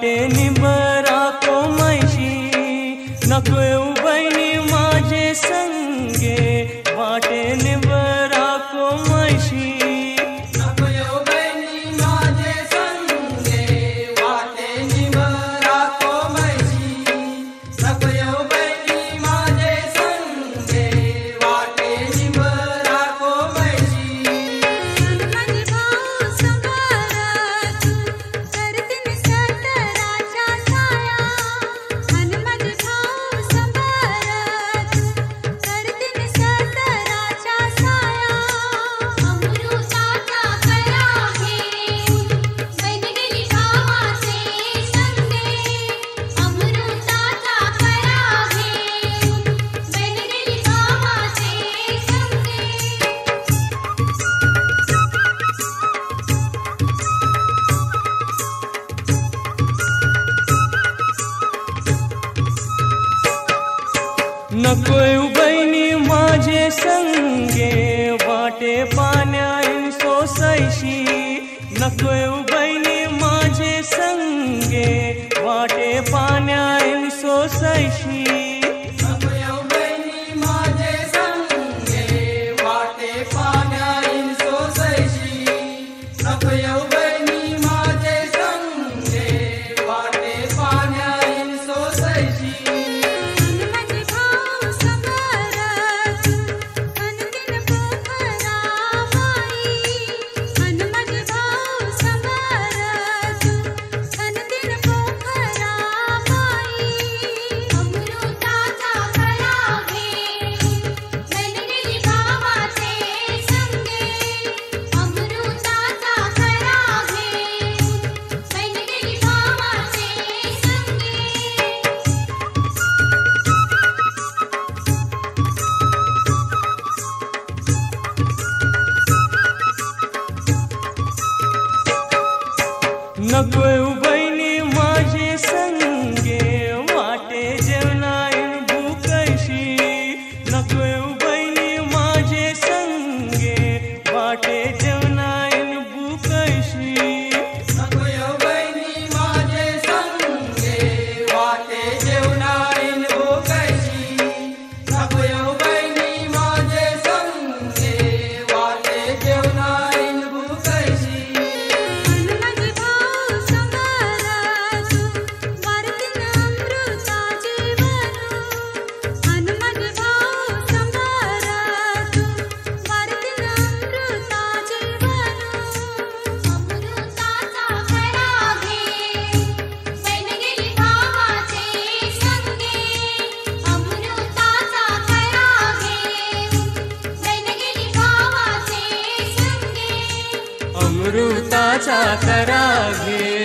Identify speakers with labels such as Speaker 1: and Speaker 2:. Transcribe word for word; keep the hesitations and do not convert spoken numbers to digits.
Speaker 1: वाटे निबरा को मैशी नको येऊ बहिणी माझे संगे वाटे निबरा को मैशी
Speaker 2: नको येऊ बहिणी माझे संगे वाटे निबरा को मैशी नको येऊ बहिणी माझे संगे वाटे निबरा को मैशी
Speaker 1: नको येऊ बहिणी माझे संगे वाटे पाण्यान सोसैशी नको येऊ बहिणी माझे संगे वाटे पाण्यान सोसैशी
Speaker 2: नको येऊ बहिणी माझे संगे वाटे पाण्यान सोसैशी नको येऊ बहिणी माझे संगे वाटे पाण्यान सोसैशी
Speaker 1: नको येऊ बहिणी माझे संगे वाटे जेवणाईन भूकैशी नको येऊ बहिणी माझे संगे वाटे जेवणाईन भूकैशी
Speaker 2: नको येऊ बहिणी माझे संगे वाटे जेवणाईन भूकैशी नको येऊ बहिणी माझे संगे वाटे जेवणाईन भूकैशी
Speaker 1: अमृताचा करा घे